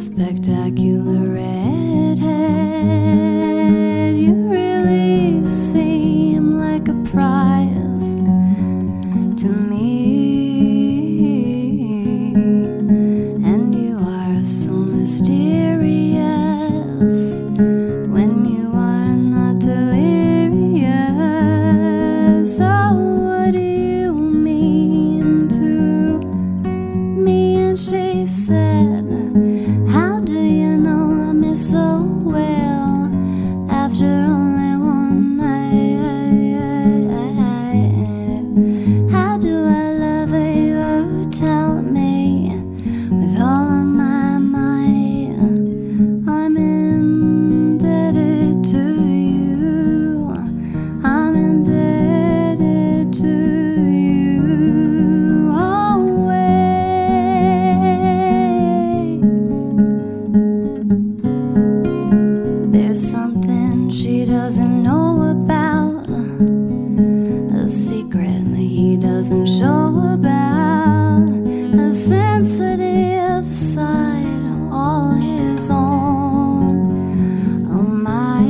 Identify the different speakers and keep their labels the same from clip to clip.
Speaker 1: spectacular redhead. You really seem like a prize to me, and you are so mysterious when you are not delirious. Oh, what do you mean to me? And she said, how do you know me so well after only one night? How do I love you? Tell me with all of my might. I'm indebted to you. I'm indebted to you always. There's something she doesn't know about, a secret he doesn't show about, a sensitive side all his own. Oh my,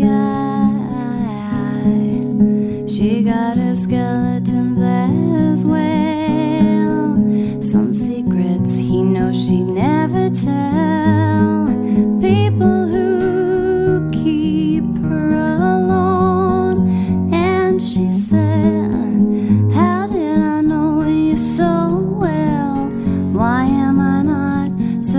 Speaker 1: she got her skeletons as well, some secrets he knows she'd never tell. People who keep her alone. And she said, how did I know you so well? Why am I not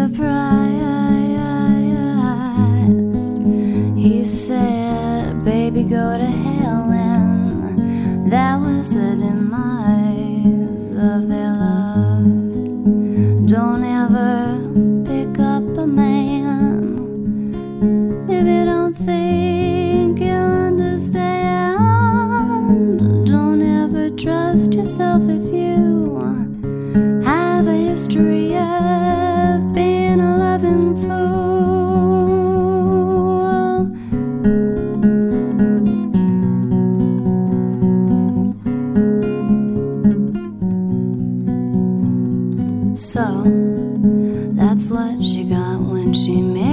Speaker 1: surprised? He said, baby, go to hell. And that was the demise of their love. Don't ever pick up a man if you don't think he'll understand. Don't ever trust yourself if you have a history of being a loving fool. So that's what she got when she married